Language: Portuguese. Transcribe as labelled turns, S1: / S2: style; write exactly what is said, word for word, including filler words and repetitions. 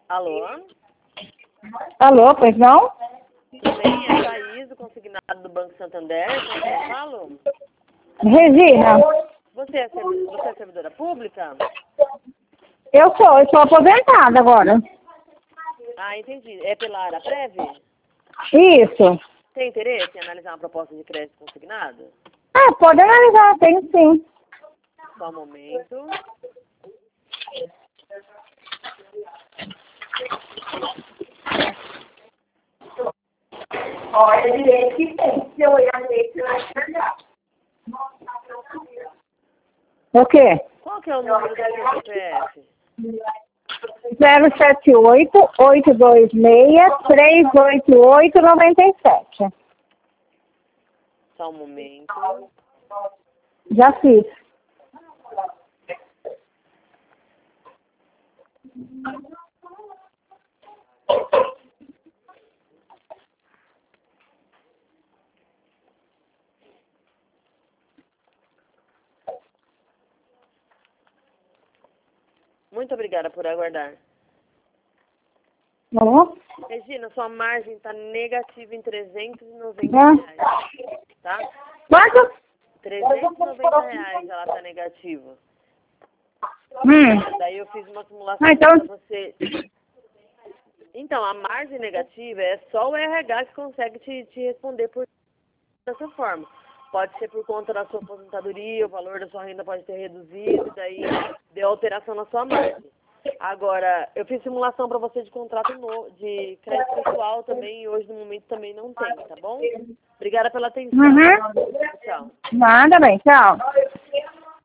S1: Alô?
S2: Alô, pois não?
S1: Tudo bem? É a Thaís, do consignado do Banco Santander. Com quem eu falo?
S2: Regina,
S1: Você é, servi- você é servidora pública?
S2: eu sou, eu sou aposentada agora.
S1: Ah, entendi. É pela Araprev?
S2: Isso.
S1: Tem interesse em analisar uma proposta de crédito consignado?
S2: Ah, pode analisar, tem sim.
S1: Só um momento.
S2: Olha direito que tem. Se eu olhar direito, você vai enxergar. O quê?
S1: Qual que é o número do seu C P F?
S2: zero sete oito, oito dois seis, três oito oito, nove sete.
S1: Só um momento.
S2: Já fiz.
S1: Muito obrigada por aguardar.
S2: Bom?
S1: Regina, sua margem está negativa em trezentos e noventa
S2: Ah.
S1: reais. Tá?
S2: Quanto?
S1: trezentos e noventa reais ela está negativa.
S2: Hum.
S1: Daí eu fiz uma simulação
S2: Ah, então-
S1: para você. Então, a margem negativa é só o R H que consegue te, te responder por dessa forma. Pode ser por conta da sua aposentadoria, o valor da sua renda pode ter reduzido, daí deu alteração na sua margem. Agora, eu fiz simulação para você de contrato no, de crédito pessoal também, e hoje no momento também não tem, tá bom? Obrigada pela atenção.
S2: Uhum.
S1: Tchau.
S2: Nada bem, tchau.